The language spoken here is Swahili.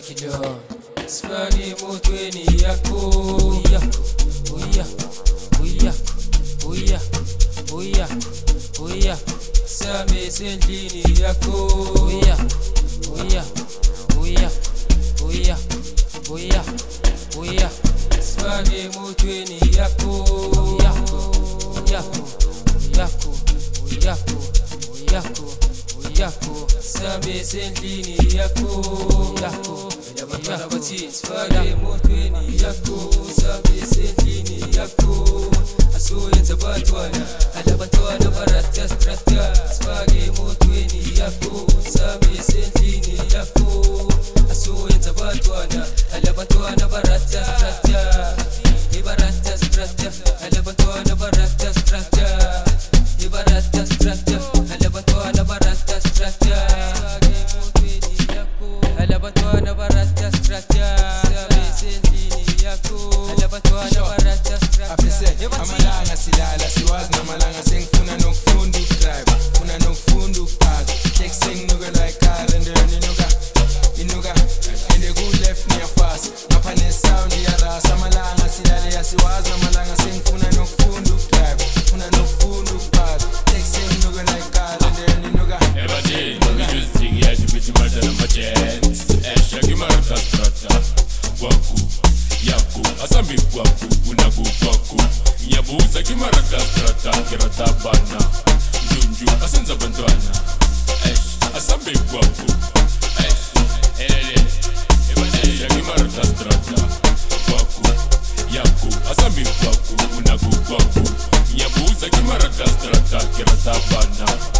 kidon sifake emotweni yakho uya same sendlini yakho uya sifake emotweni yakho same sendlini yakho Elabantwana bathi sifake emotweni yakho same sendlini yakho asoyenza abantwana alabantwana baratrastratra sifake emotweni yakho same sendlini yakho asoyenza abantwana alabantwana baratrastratra alabantwana baratrastratra alabantwana baratrastratra alabantwana baratrastratra sendlini yakho alabantwana baratrastratra amalanga silala siwazi namalanga sengifuna nokufunda ukudrive funa nokufunda ukupaka teksengnuka like car and inuka and the good left near fast ngapha nesound yarasa amalanga silala yasiwazi namalanga sengifuna nokufunda ukudrive funa nokufunda ukupaka teksengnuka like car and inuka ebathini ngijuziki yajibithi madala majens esha kimaratrastratra kwaku yakho asambi kwaku unaku kwaku ngiyabuza kimaratrastratra kiratabana njunju asenza abantwana asambi kwaku esha kimaratrastratra kwaku yakho asambi kwaku unaku kwaku ngiyabuza kimaratrastratra kiratabana